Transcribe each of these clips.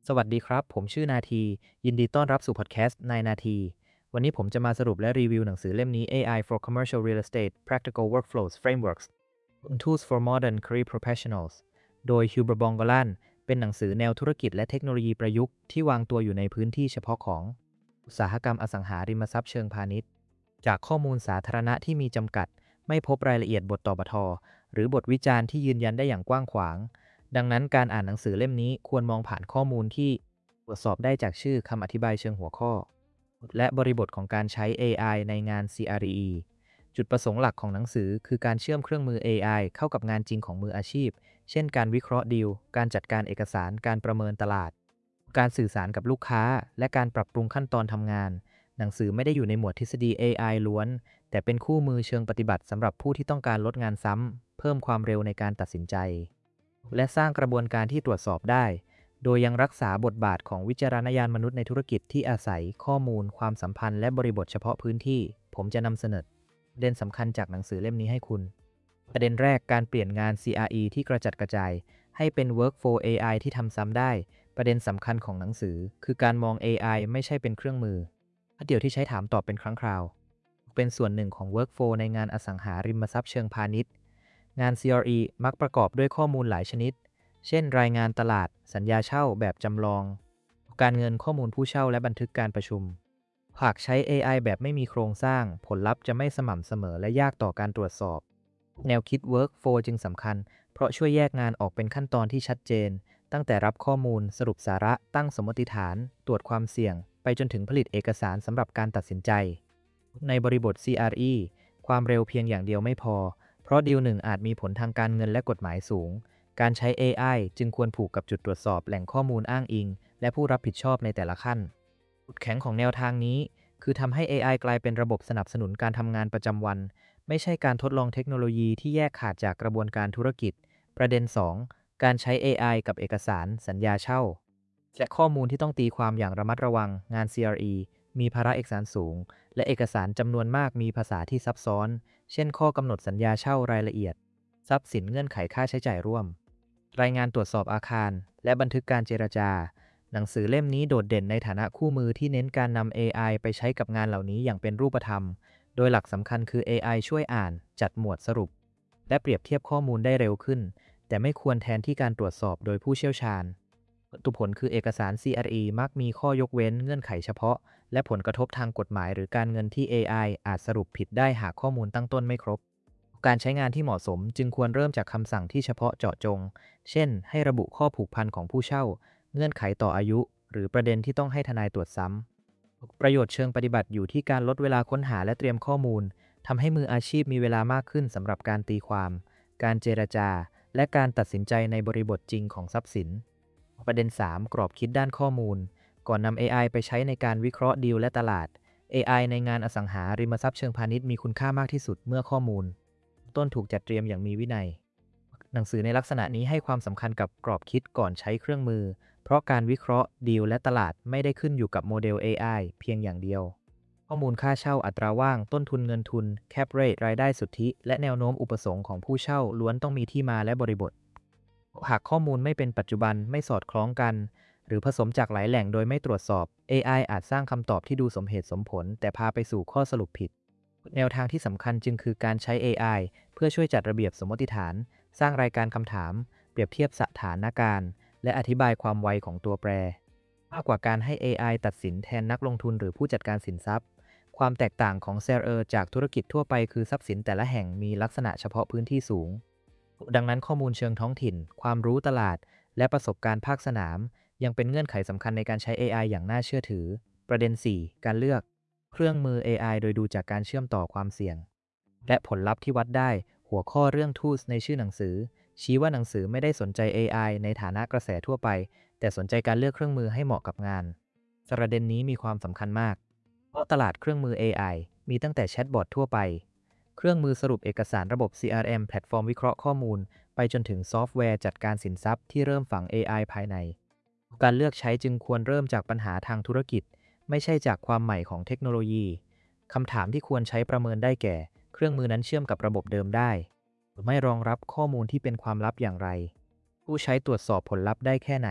สวัสดีครับผมชื่อนาทียินดีต้อนรับสู่พอดแคสต์นายนาทีวันนี้ผมจะมาสรุปและรีวิวหนังสือเล่มนี้ AI for Commercial Real Estate Practical Workflows Frameworks and Tools for Modern Career Professionals โดยฮิวเบอร์บองกอลันเป็นหนังสือแนวธุรกิจและเทคโนโลยีประยุกต์ที่วางตัวอยู่ในพื้นที่เฉพาะของอุตสาหกรรมอสังหาริมทรัพย์เชิงพาณิชย์จากข้อมูลสาธารณะที่มีจำกัดไม่พบรายละเอียดบทต่อบทหรือบทวิจารณ์ที่ยืนยันได้อย่างกว้างขวางดังนั้นการอ่านหนังสือเล่มนี้ควรมองผ่านข้อมูลที่ตรวจสอบได้จากชื่อคำอธิบายเชิงหัวข้อและบริบทของการใช้ AI ในงาน CRE จุดประสงค์หลักของหนังสือคือการเชื่อมเครื่องมือ AI เข้ากับงานจริงของมืออาชีพเช่นการวิเคราะห์ดีลการจัดการเอกสารการประเมินตลาดการสื่อสารกับลูกค้าและการปรับปรุงขั้นตอนทำงานหนังสือไม่ได้อยู่ในหมวดทฤษฎี AI ล้วนแต่เป็นคู่มือเชิงปฏิบัติสำหรับผู้ที่ต้องการลดงานซ้ำเพิ่มความเร็วในการตัดสินใจและสร้างกระบวนการที่ตรวจสอบได้โดยยังรักษาบทบาทของวิจารณญาณมนุษย์ในธุรกิจที่อาศัยข้อมูลความสัมพันธ์และบริบทเฉพาะพื้นที่ผมจะนำเสนอประเด็นสำคัญจากหนังสือเล่มนี้ให้คุณประเด็นแรกการเปลี่ยนงาน CRE ที่กระจัดกระจายให้เป็น Workflow AI ที่ทำซ้ำได้ประเด็นสำคัญของหนังสือคือการมอง AI ไม่ใช่เป็นเครื่องมือเดี๋ยวที่ใช้ถามตอบเป็นครั้งคราวเป็นส่วนหนึ่งของ Workflow ในงานอสังหาริมทรัพย์เชิงพาณิชย์งาน CRE มักประกอบด้วยข้อมูลหลายชนิดเช่นรายงานตลาดสัญญาเช่าแบบจำลองการเงินข้อมูลผู้เช่าและบันทึกการประชุมหากใช้ AI แบบไม่มีโครงสร้างผลลัพธ์จะไม่สม่ำเสมอและยากต่อการตรวจสอบแนวคิด Workflow จึงสำคัญเพราะช่วยแยกงานออกเป็นขั้นตอนที่ชัดเจนตั้งแต่รับข้อมูลสรุปสาระตั้งสมมติฐานตรวจความเสี่ยงไปจนถึงผลิตเอกสารสำหรับการตัดสินใจในบริบท CRE ความเร็วเพียงอย่างเดียวไม่พอเพราะดีลหนึ่งอาจมีผลทางการเงินและกฎหมายสูงการใช้ AI จึงควรผูกกับจุดตรวจสอบแหล่งข้อมูลอ้างอิงและผู้รับผิดชอบในแต่ละขั้นจุดแข็งของแนวทางนี้คือทำให้ AI กลายเป็นระบบสนับสนุนการทำงานประจำวันไม่ใช่การทดลองเทคโนโลยีที่แยกขาดจากกระบวนการธุรกิจประเด็น2การใช้ AI กับเอกสารสัญญาเช่าและข้อมูลที่ต้องตีความอย่างระมัดระวังงาน CRE มีภาระเอกสารสูงและเอกสารจำนวนมากมีภาษาที่ซับซ้อนเช่นข้อกำหนดสัญญาเช่ารายละเอียดทรัพย์สินเงื่อนไขค่าใช้จ่ายร่วมรายงานตรวจสอบอาคารและบันทึกการเจรจาหนังสือเล่มนี้โดดเด่นในฐานะคู่มือที่เน้นการนำ AI ไปใช้กับงานเหล่านี้อย่างเป็นรูปธรรมโดยหลักสำคัญคือ AI ช่วยอ่านจัดหมวดสรุปและเปรียบเทียบข้อมูลได้เร็วขึ้นแต่ไม่ควรแทนที่การตรวจสอบโดยผู้เชี่ยวชาญผลคือเอกสาร CRE มักมีข้อยกเว้นเงื่อนไขเฉพาะและผลกระทบทางกฎหมายหรือการเงินที่ AI อาจสรุปผิดได้หากข้อมูลตั้งต้นไม่ครบการใช้งานที่เหมาะสมจึงควรเริ่มจากคำสั่งที่เฉพาะเจาะจงเช่นให้ระบุข้อผูกพันของผู้เช่าเงื่อนไขต่ออายุหรือประเด็นที่ต้องให้ทนายตรวจซ้ำประโยชน์เชิงปฏิบัติอยู่ที่การลดเวลาค้นหาและเตรียมข้อมูลทำให้มืออาชีพมีเวลามากขึ้นสำหรับการตีความการเจรจาและการตัดสินใจในบริบทจริงของทรัพย์สินประเด็น3กรอบคิดด้านข้อมูลก่อนนำ AI ไปใช้ในการวิเคราะห์ดีลและตลาด AI ในงานอสังหาริมทรัพย์เชิงพาณิชย์มีคุณค่ามากที่สุดเมื่อข้อมูลต้นถูกจัดเตรียมอย่างมีวินัยหนังสือในลักษณะนี้ให้ความสำคัญกับกรอบคิดก่อนใช้เครื่องมือเพราะการวิเคราะห์ดีลและตลาดไม่ได้ขึ้นอยู่กับโมเดล AI เพียงอย่างเดียวข้อมูลค่าเช่าอัตราว่างต้นทุนเงินทุน cap rate รายได้สุทธิและแนวโน้มอุปสงค์ของผู้เช่าล้วนต้องมีที่มาและบริบทหากข้อมูลไม่เป็นปัจจุบันไม่สอดคล้องกันหรือผสมจากหลายแหล่งโดยไม่ตรวจสอบ AI อาจสร้างคำตอบที่ดูสมเหตุสมผลแต่พาไปสู่ข้อสรุปผิดแนวทางที่สำคัญจึงคือการใช้ AI เพื่อช่วยจัดระเบียบสมมติฐานสร้างรายการคำถามเปรียบเทียบสถานการณ์และอธิบายความไวของตัวแปรมากกว่าการให้ AI ตัดสินแทนนักลงทุนหรือผู้จัดการสินทรัพย์ความแตกต่างของ CRE จากธุรกิจทั่วไปคือทรัพย์สินแต่ละแห่งมีลักษณะเฉพาะพื้นที่สูงดังนั้นข้อมูลเชิงท้องถิ่นความรู้ตลาดและประสบการณ์ภาคสนามยังเป็นเงื่อนไขสำคัญในการใช้ AI อย่างน่าเชื่อถือประเด็น4การเลือกเครื่องมือ AI โดยดูจากการเชื่อมต่อความเสี่ยงและผลลัพธ์ที่วัดได้หัวข้อเรื่อง tools ในชื่อหนังสือชี้ว่าหนังสือไม่ได้สนใจ AI ในฐานะกระแสทั่วไปแต่สนใจการเลือกเครื่องมือให้เหมาะกับงานประเด็นนี้มีความสำคัญมากเพราะตลาดเครื่องมือ AI มีตั้งแต่แชทบอททั่วไปเครื่องมือสรุปเอกสารระบบ CRM แพลตฟอร์มวิเคราะห์ข้อมูลไปจนถึงซอฟต์แวร์จัดการสินทรัพย์ที่เริ่มฝัง AI ภายในการเลือกใช้จึงควรเริ่มจากปัญหาทางธุรกิจไม่ใช่จากความใหม่ของเทคโนโลยีคำถามที่ควรใช้ประเมินได้แก่เครื่องมือนั้นเชื่อมกับระบบเดิมได้หรือไม่รองรับข้อมูลที่เป็นความลับอย่างไรผู้ใช้ตรวจสอบผลลัพธ์ได้แค่ไหน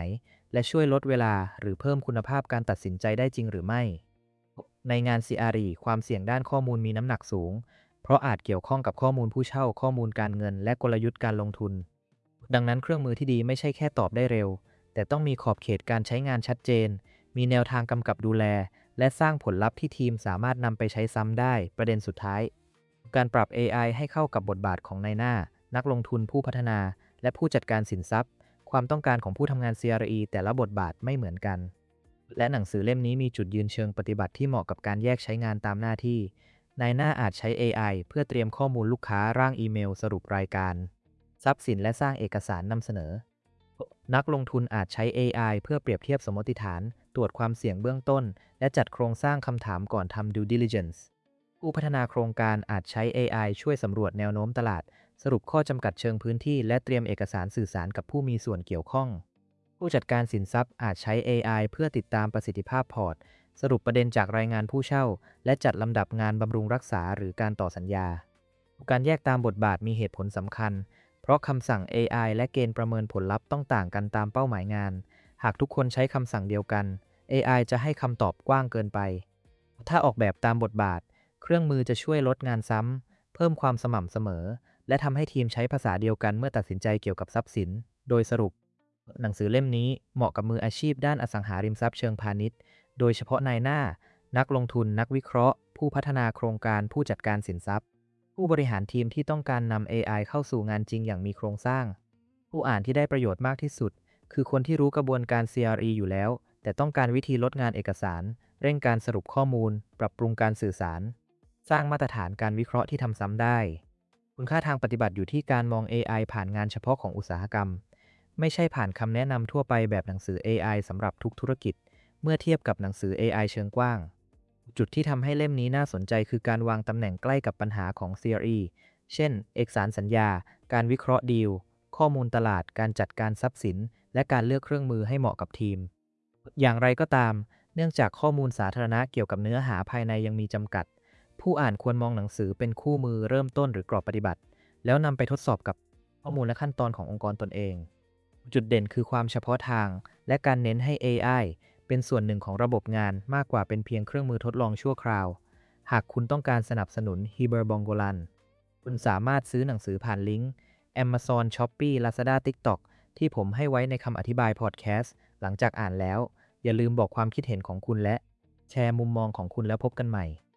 และช่วยลดเวลาหรือเพิ่มคุณภาพการตัดสินใจได้จริงหรือไม่ในงาน CRE ความเสี่ยงด้านข้อมูลมีน้ำหนักสูงเพราะอาจเกี่ยวข้องกับข้อมูลผู้เช่าข้อมูลการเงินและกลยุทธ์การลงทุนดังนั้นเครื่องมือที่ดีไม่ใช่แค่ตอบได้เร็วแต่ต้องมีขอบเขตการใช้งานชัดเจนมีแนวทางกำกับดูแลและสร้างผลลัพธ์ที่ทีมสามารถนำไปใช้ซ้ำได้ประเด็นสุดท้ายการปรับ AI ให้เข้ากับบทบาทของนายหน้านักลงทุนผู้พัฒนาและผู้จัดการสินทรัพย์ความต้องการของผู้ทำงาน CRE แต่ละบทบาทไม่เหมือนกันและหนังสือเล่มนี้มีจุดยืนเชิงปฏิบัติที่เหมาะกับการแยกใช้งานตามหน้าที่นายหน้าอาจใช้ AI เพื่อเตรียมข้อมูลลูกค้าร่างอีเมลสรุปรายการทรัพย์สินและสร้างเอกสารนำเสนอนักลงทุนอาจใช้ AI เพื่อเปรียบเทียบสมมติฐานตรวจความเสี่ยงเบื้องต้นและจัดโครงสร้างคำถามก่อนทำ due diligence ผู้พัฒนาโครงการอาจใช้ AI ช่วยสำรวจแนวโน้มตลาดสรุปข้อจำกัดเชิงพื้นที่และเตรียมเอกสารสื่อสารกับผู้มีส่วนเกี่ยวข้องผู้จัดการสินทรัพย์อาจใช้ AI เพื่อติดตามประสิทธิภาพพอร์ตสรุปประเด็นจากรายงานผู้เช่าและจัดลำดับงานบำรุงรักษาหรือการต่อสัญญาการแยกตามบทบาทมีเหตุผลสำคัญเพราะคำสั่ง AI และเกณฑ์ประเมินผลลัพธ์ต้องต่างกันตามเป้าหมายงานหากทุกคนใช้คำสั่งเดียวกัน AI จะให้คำตอบกว้างเกินไปถ้าออกแบบตามบทบาทเครื่องมือจะช่วยลดงานซ้ำเพิ่มความสม่ำเสมอและทำให้ทีมใช้ภาษาเดียวกันเมื่อตัดสินใจเกี่ยวกับทรัพย์สินโดยสรุปหนังสือเล่มนี้เหมาะกับมืออาชีพด้านอสังหาริมทรัพย์เชิงพาณิชย์โดยเฉพาะนายหน้านักลงทุนนักวิเคราะห์ผู้พัฒนาโครงการผู้จัดการสินทรัพย์ผู้บริหารทีมที่ต้องการนำ AI เข้าสู่งานจริงอย่างมีโครงสร้างผู้อ่านที่ได้ประโยชน์มากที่สุดคือคนที่รู้กระบวนการ CRE อยู่แล้วแต่ต้องการวิธีลดงานเอกสารเร่งการสรุปข้อมูลปรับปรุงการสื่อสารสร้างมาตรฐานการวิเคราะห์ที่ทำซ้ำได้คุณค่าทางปฏิบัติอยู่ที่การมอง AI ผ่านงานเฉพาะของอุตสาหกรรมไม่ใช่ผ่านคำแนะนำทั่วไปแบบหนังสือ AI สำหรับทุกธุรกิจเมื่อเทียบกับหนังสือ AI เชิงกว้างจุดที่ทำให้เล่มนี้น่าสนใจคือการวางตำแหน่งใกล้กับปัญหาของ CRE เช่นเอกสารสัญญาการวิเคราะห์ดีลข้อมูลตลาดการจัดการทรัพย์สินและการเลือกเครื่องมือให้เหมาะกับทีมอย่างไรก็ตามเนื่องจากข้อมูลสาธารณะเกี่ยวกับเนื้อหาภายในยังมีจำกัดผู้อ่านควรมองหนังสือเป็นคู่มือเริ่มต้นหรือกรอบปฏิบัติแล้วนำไปทดสอบกับข้อมูลและขั้นตอนขององค์กรตนเองจุดเด่นคือความเฉพาะทางและการเน้นให้ AI เป็นส่วนหนึ่งของระบบงานมากกว่าเป็นเพียงเครื่องมือทดลองชั่วคราวหากคุณต้องการสนับสนุน Hiber Bonggolan คุณสามารถซื้อหนังสือผ่านลิงก์ Amazon Shopee Lazada TikTok ที่ผมให้ไว้ในคำอธิบายพอดแคสต์หลังจากอ่านแล้วอย่าลืมบอกความคิดเห็นของคุณและแชร์มุมมองของคุณแล้วพบกันใหม่